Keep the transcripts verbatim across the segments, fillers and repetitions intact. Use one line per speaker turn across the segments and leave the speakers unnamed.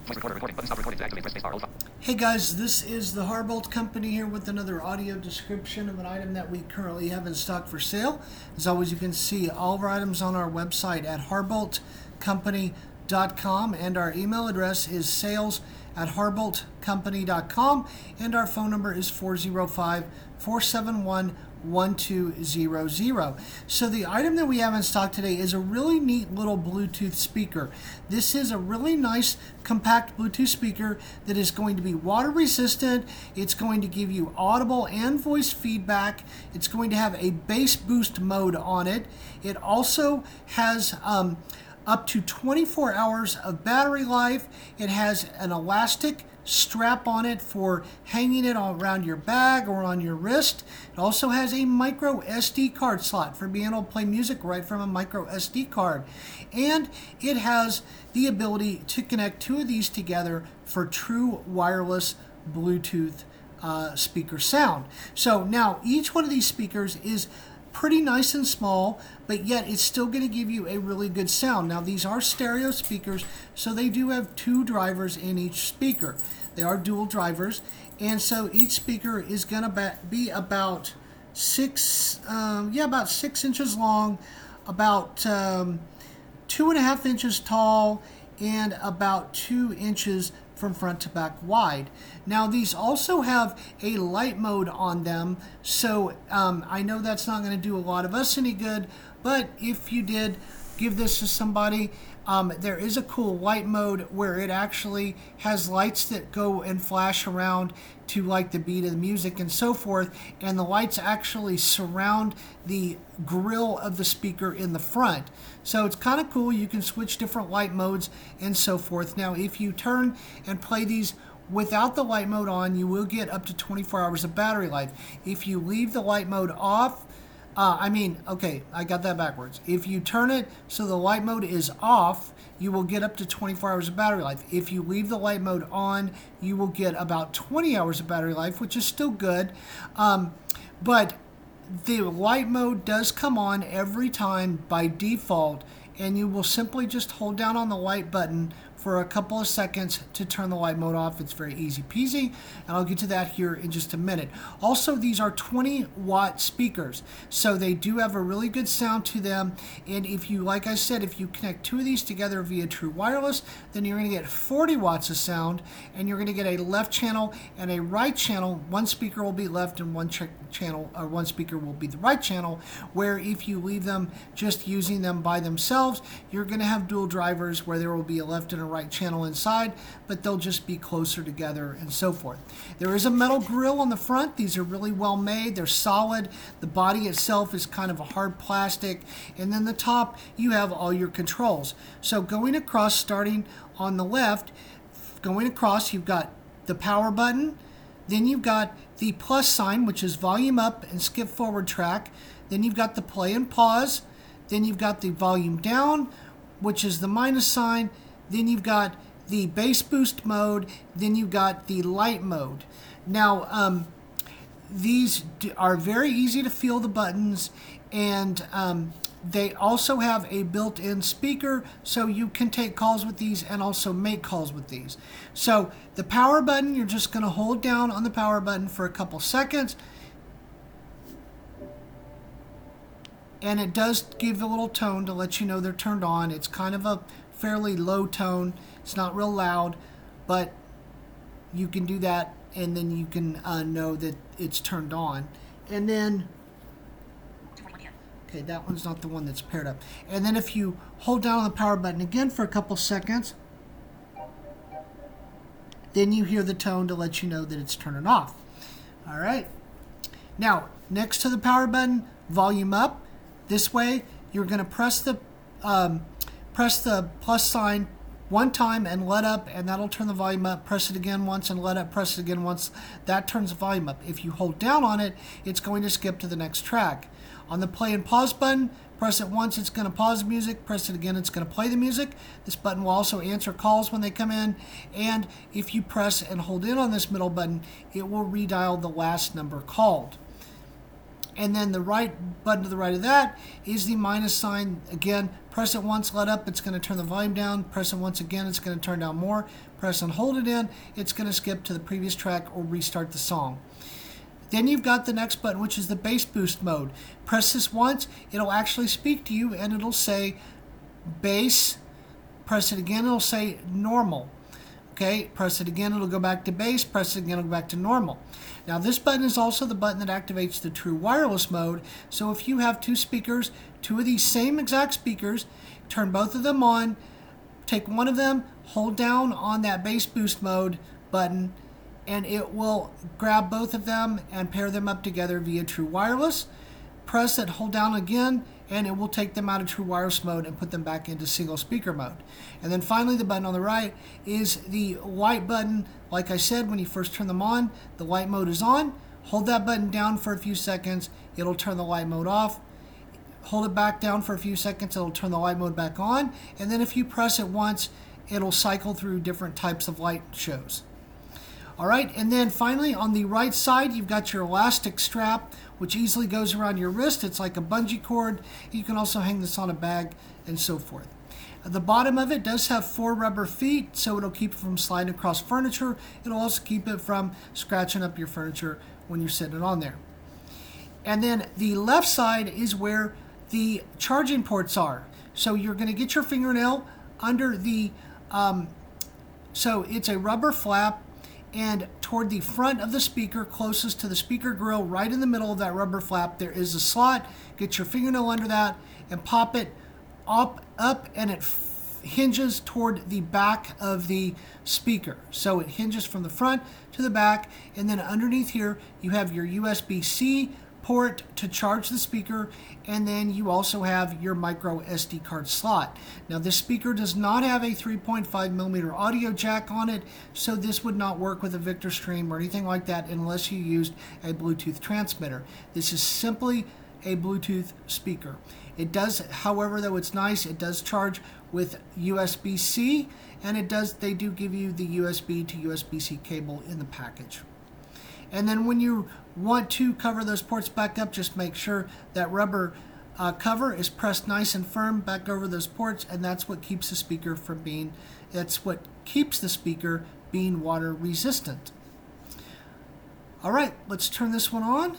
Hey guys, this is the Harbolt Company here with another audio description of an item that we currently have in stock for sale. As always, you can see all of our items on our website at harbolt company dot com, and our email address is sales at harbolt company dot com, and our phone number is four zero five, four seven one, one two zero zero. So the item that we have in stock today is a really neat little Bluetooth speaker. This is a really nice compact Bluetooth speaker that is going to be water resistant. It's going to give you audible and voice feedback. It's going to have a bass boost mode on it. It also has um, up to twenty-four hours of battery life. It has an elastic strap on it for hanging it all around your bag or on your wrist. It also has a micro S D card slot for being able to play music right from a micro S D card. And it has the ability to connect two of these together for true wireless Bluetooth uh, speaker sound. So now each one of these speakers is pretty nice and small, but yet it's still going to give you a really good sound. Now these are stereo speakers, so they do have two drivers in each speaker. They are dual drivers, and so each speaker is going to be about six, um, yeah, about six inches long, about um, two and a half inches tall, and about two inches from front to back wide. Now these also have a light mode on them, so um, I know that's not going to do a lot of us any good, but if you did give this to somebody, um, there is a cool light mode where it actually has lights that go and flash around to like the beat of the music and so forth, and the lights actually surround the grill of the speaker in the front. So it's kind of cool. You can switch different light modes and so forth. Now if you turn and play these without the light mode on, you will get up to twenty-four hours of battery life. If you leave the light mode off, Uh, I mean, okay, I got that backwards. If you turn it so the light mode is off, you will get up to twenty-four hours of battery life. If you leave the light mode on, you will get about twenty hours of battery life, which is still good. Um, but the light mode does come on every time by default, and you will simply just hold down on the light button for a couple of seconds to turn the light mode off. It's very easy peasy, and I'll get to that here in just a minute. Also, these are twenty watt speakers, so they do have a really good sound to them, and if you, like I said, if you connect two of these together via true wireless, then you're going to get forty watts of sound, and you're going to get a left channel and a right channel. One speaker will be left and one ch channel, or one speaker will be the right channel, where if you leave them just using them by themselves, you're going to have dual drivers where there will be a left and a right channel inside, but they'll just be closer together and so forth. There is a metal grill on the front. These are really well made. They're solid. The body itself is kind of a hard plastic, and then the top you have all your controls. So going across, starting on the left, going across, you've got the power button, then you've got the plus sign, which is volume up and skip forward track, then you've got the play and pause, then you've got the volume down, which is the minus sign, then you've got the bass boost mode, then you've got the light mode. Now, um, these are very easy to feel the buttons, and um, they also have a built-in speaker, so you can take calls with these and also make calls with these. So the power button, you're just going to hold down on the power button for a couple seconds, and it does give a little tone to let you know they're turned on. It's kind of a fairly low tone. It's not real loud, but you can do that, and then you can uh, know that it's turned on. And then, okay, that one's not the one that's paired up. And then if you hold down on the power button again for a couple seconds, then you hear the tone to let you know that it's turning off. All right. Now, next to the power button, volume up. This way, you're going to press the um, press the plus sign one time and let up, and that'll turn the volume up. Press it again once and let up. Press it again once. That turns the volume up. If you hold down on it, it's going to skip to the next track. On the play and pause button, press it once, it's going to pause the music. Press it again, it's going to play the music. This button will also answer calls when they come in. And if you press and hold in on this middle button, it will redial the last number called. And then the right button to the right of that is the minus sign. Again, press it once, let up, it's going to turn the volume down. Press it once again, it's going to turn down more. Press and hold it in, it's going to skip to the previous track or restart the song. Then you've got the next button, which is the bass boost mode. Press this once, it'll actually speak to you, and it'll say bass. Press it again, it'll say normal. Okay, press it again, it'll go back to bass. Press it again, it'll go back to normal. Now this button is also the button that activates the true wireless mode. So if you have two speakers, two of these same exact speakers, turn both of them on, take one of them, hold down on that bass boost mode button, and it will grab both of them and pair them up together via true wireless. Press it, hold down again, and it will take them out of true wireless mode and put them back into single speaker mode. And then finally, the button on the right is the light button. Like I said, when you first turn them on, the light mode is on. Hold that button down for a few seconds, it'll turn the light mode off. Hold it back down for a few seconds, it'll turn the light mode back on. And then if you press it once, it'll cycle through different types of light shows. All right, and then finally on the right side, you've got your elastic strap, which easily goes around your wrist. It's like a bungee cord. You can also hang this on a bag and so forth. At the bottom of it does have four rubber feet, so it'll keep it from sliding across furniture. It'll also keep it from scratching up your furniture when you're sitting on there. And then the left side is where the charging ports are. So you're going to get your fingernail under the, um, so it's a rubber flap, and toward the front of the speaker, closest to the speaker grill, right in the middle of that rubber flap, there is a slot. Get your fingernail under that and pop it up, up and it hinges toward the back of the speaker. So it hinges from the front to the back, and then underneath here you have your U S B C port to charge the speaker, and then you also have your micro S D card slot. Now this speaker does not have a three point five millimeter audio jack on it, so this would not work with a Victor Stream or anything like that unless you used a Bluetooth transmitter. This is simply a Bluetooth speaker. It does, however, though it's nice, it does charge with U S B C, and it does, they do give you the U S B to U S B C cable in the package. And then when you want to cover those ports back up, just make sure that rubber uh, cover is pressed nice and firm back over those ports, and that's what keeps the speaker from being, that's what keeps the speaker being water resistant. All right, let's turn this one on.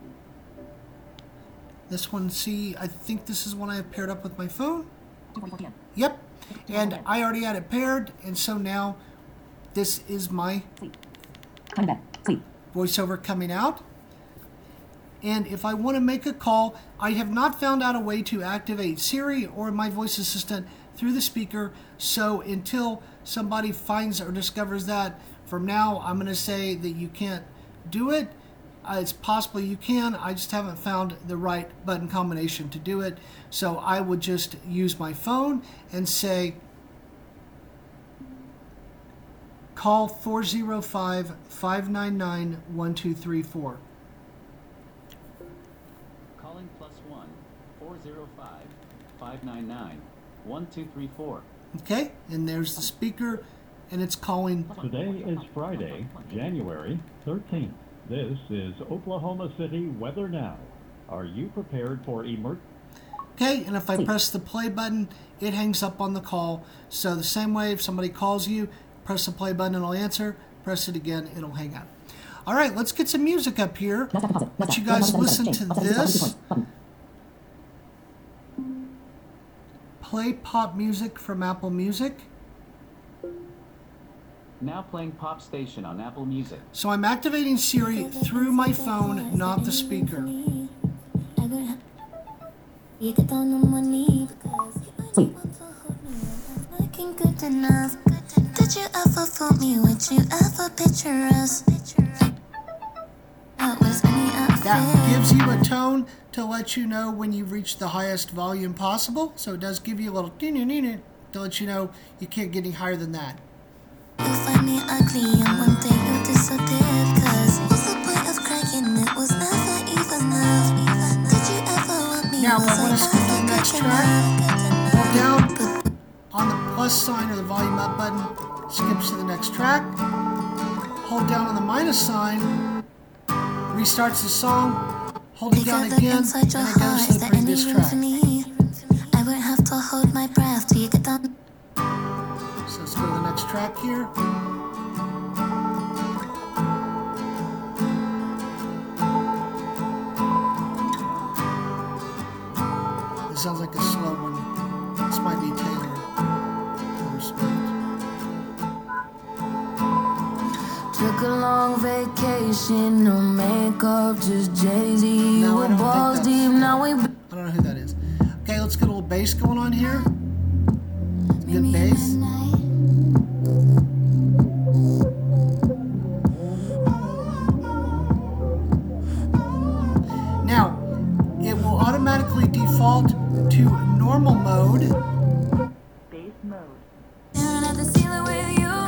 This one, see, I think this is one I have paired up with my phone. Yep, and I already had it paired, and so now this is my voiceover coming out. And if I want to make a call, I have not found out a way to activate Siri or my voice assistant through the speaker. So until somebody finds or discovers that, from now I'm going to say that you can't do it. Uh, it's possible you can, I just haven't found the right button combination to do it. So I would just use my phone and say, call four zero five, five nine nine, one two three four.
Calling plus one, four zero five, five nine nine, one two three four.
Okay, and there's the speaker, and it's calling.
Today is Friday, January thirteenth. This is Oklahoma City Weather Now. Are you prepared for emergency?
Okay, and if I press the play button, it hangs up on the call. So the same way, if somebody calls you, press the play button, it'll answer. Press it again, it'll hang up. All right, let's get some music up here. Let you guys listen to this. Play pop music from Apple Music.
Now playing Pop Station on Apple Music.
So I'm activating Siri through my phone, not the speaker.
Did you ever fool me? Would you ever picture us?
That gives you a tone to let you know when you've reached the highest volume possible. So it does give you a little to let you know you can't get any higher than that.
You find me ugly and one day you disappeared. Cause what's the point of crying? It was never even love. Did you ever want me?
Now if I want to skip to the next track, hold down on the plus sign or the volume up button, skips to the next track. Hold down on the minus sign, restarts the song. Hold it
Pick
down
up the
again,
inside
and
your
it
heart.
goes
Is
to the
there any
previous
room
track.
for me? I won't have to hold my breath till you get done.
So let's go to the next track here. This sounds like a slow one. This might be Taylor. Taylor Swift.
Took a long vacation, no makeup, just Jay-Z.
No, I
We're
don't think
balls
that's-
deep, now we
I don't know who that is. Okay, let's get a little bass going on here. Good
Meet me in
bass.
the night.
Now, it will automatically default to normal mode.
bass mode.
Staring at the ceiling with you.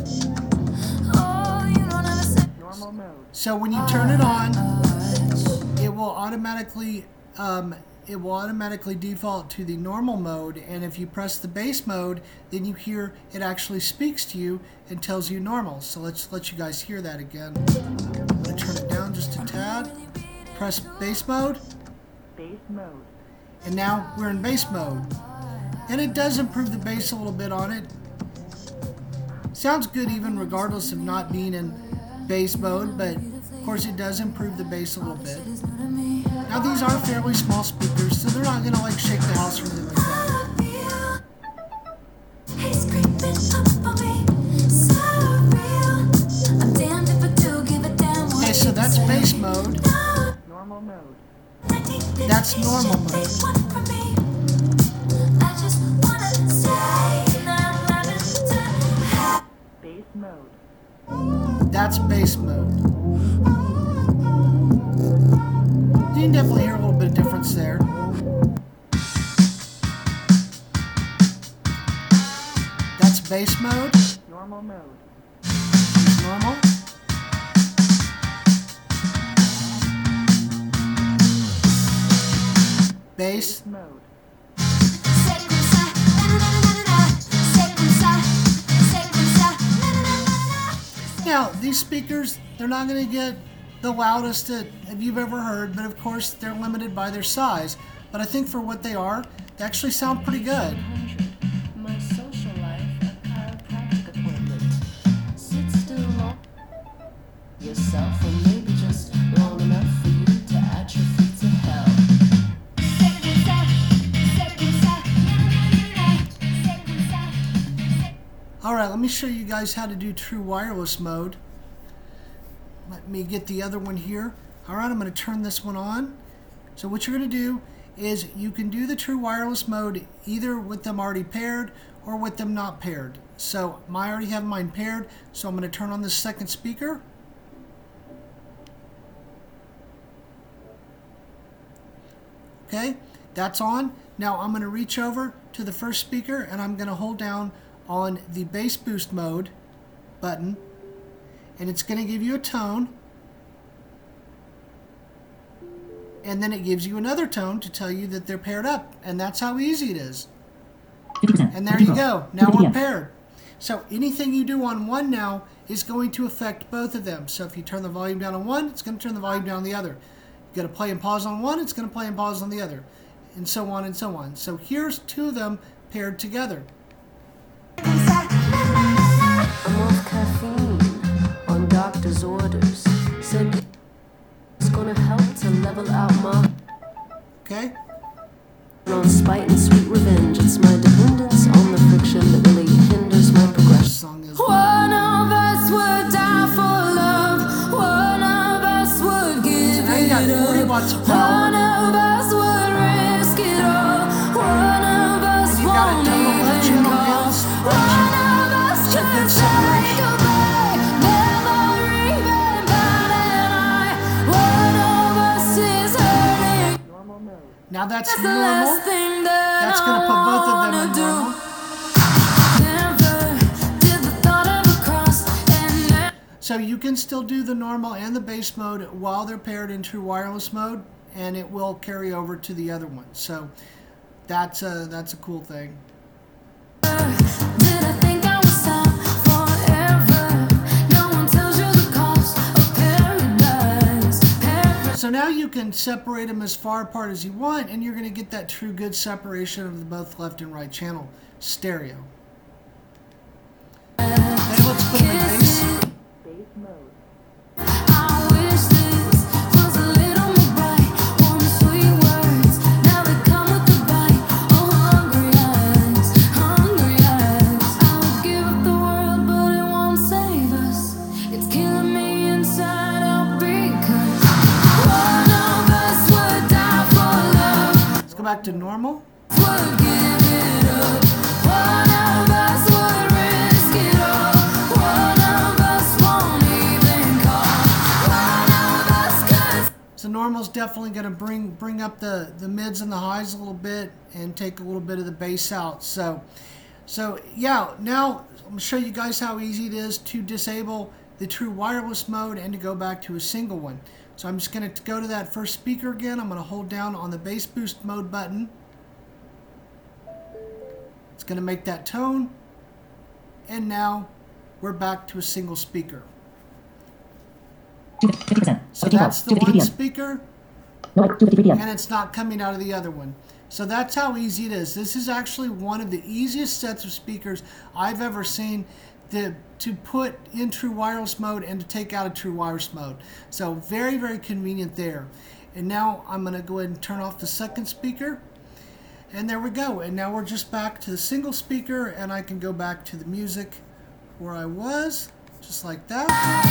Oh, you don't understand.
Normal mode.
So when you turn it on, it will automatically um, it will automatically default to the normal mode, and if you press the bass mode, then you hear it actually speaks to you and tells you normal. So let's let you guys hear that again. I'm gonna turn it down just a tad. Press bass mode,
Bass mode.
and now we're in bass mode. And it does improve the bass a little bit on it. Sounds good even regardless of not being in bass mode, but of course it does improve the bass a little bit. Now these are fairly small speakers, so they're not gonna like shake the house or anything like that.
He's creeping up on me, so real. I'm damned if I do give a damn what
Okay, so that's
people say.
bass mode.
Normal mode.
That's normal mode.
They want from me. I just wanna say that I'm loving to
Bass mode.
That's bass mode. You can definitely hear a little bit of difference there. That's bass mode.
Normal mode.
It's normal. Bass.
Mode.
Now, these speakers, they're not going to get the loudest that you've ever heard, but of course, they're limited by their size. But I think for what they are, they actually sound pretty good.
My social life, a chiropractic appointment. Sit still long yourself, or maybe just long enough for you to add your feet to hell.
Alright, let me show you guys how to do true wireless mode. Let me get the other one here. Alright, I'm going to turn this one on. So what you're going to do is you can do the true wireless mode either with them already paired or with them not paired. So I already have mine paired, so I'm going to turn on the second speaker. Okay, that's on. Now I'm going to reach over to the first speaker and I'm going to hold down on the bass boost mode button, and it's going to give you a tone, and then it gives you another tone to tell you that they're paired up, and that's how easy it is. And there you go, now we're paired. So anything you do on one now is going to affect both of them. So if you turn the volume down on one, it's going to turn the volume down on the other. You got to play and pause on one, it's going to play and pause on the other, and so on and so on. So here's two of them paired together.
I'm off caffeine on doctor's orders. Said it's gonna help to level out my
Okay?
on spite and sweet revenge. It's my dependence on the friction that really hinders my
This
progression.
song is
One of us would die for love. One of us would give
now you got
it
forty
up.
watts of
One
power.
of us would risk it all. One of us
And you've got a
won't
double
even
channel
call.
down
One
suppression.
of us
So good
could say
separation.
goodbye, never even bat an eye. One of us is hurting. Normal mode.
Now that's
That's the
normal.
last thing that
That's going to put both of them
I
in
wanna do.
normal.
Never did the thought ever cross, and now
So you can still do the normal and the bass mode while they're paired in true wireless mode, and it will carry over to the other one. So that's a, that's a cool thing.
did I think I was stop forever? No one tells you the cost of paradise. Paradise.
So now you you can separate them as far apart as you want, and you're going to get that true good separation of the both left and right channel stereo. Okay, let's put them in bass.
Bass mode.
I wish this was a little more bright. Want sweet words, now they come with a bite. Oh, hungry eyes, hungry eyes. I would give up the world, but it won't save us. It's killing me inside out because one of us would die for love.
Let's go back to normal.
Would give it up. One of us would risk it all. One of us won't even call. One of us could.
So normal's definitely going to bring bring up the the mids and the highs a little bit and take a little bit of the bass out. So so yeah, now I'm going to show you guys how easy it is to disable the true wireless mode and to go back to a single one. So I'm just going to go to that first speaker again. I'm going to hold down on the bass boost mode button. It's going to make that tone, and now we're back to a single speaker. So that's the one speaker, and it's not coming out of the other one. So that's how easy it is. This is actually one of the easiest sets of speakers I've ever seen to, to put in true wireless mode and to take out of true wireless mode. So very, very convenient there. And now I'm going to go ahead and turn off the second speaker. And there we go. And now we're just back to the single speaker, and I can go back to the music where I was, just like that.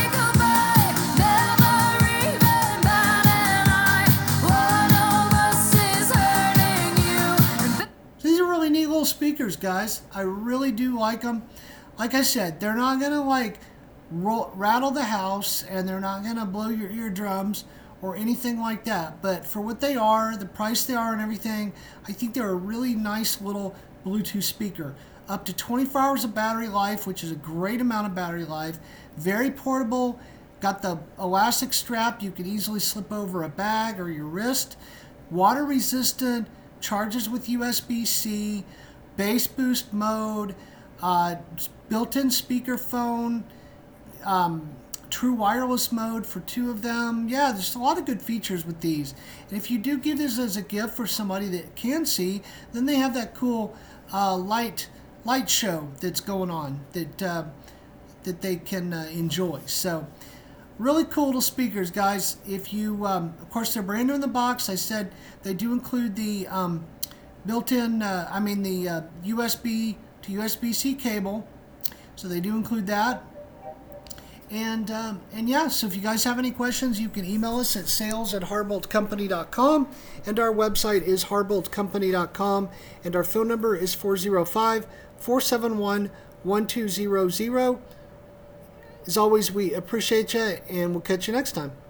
So these are really neat little speakers, guys. I really do like them. Like I said, they're not going to like roll, rattle the house, and they're not going to blow your eardrums or anything like that, but for what they are, the price they are and everything, I think they're a really nice little Bluetooth speaker. Up to twenty-four hours of battery life, which is a great amount of battery life. Very portable, got the elastic strap you can easily slip over a bag or your wrist. Water resistant, charges with U S B C, bass boost mode, uh, built-in speakerphone, um, true wireless mode for two of them. Yeah, there's a lot of good features with these. And if you do give this as a gift for somebody that can see, then they have that cool uh, light light show that's going on that uh, that they can uh, enjoy. So really cool little speakers, guys. If you, um, of course, they're brand new in the box. I said they do include the um, built-in, uh, I mean the uh, U S B to U S B C cable. So they do include that. And um, and yeah, so if you guys have any questions, you can email us at sales at harbolt company dot com, and our website is harbolt company dot com, and our phone number is four zero five, four seven one, one two zero zero. As always, we appreciate you, and we'll catch you next time.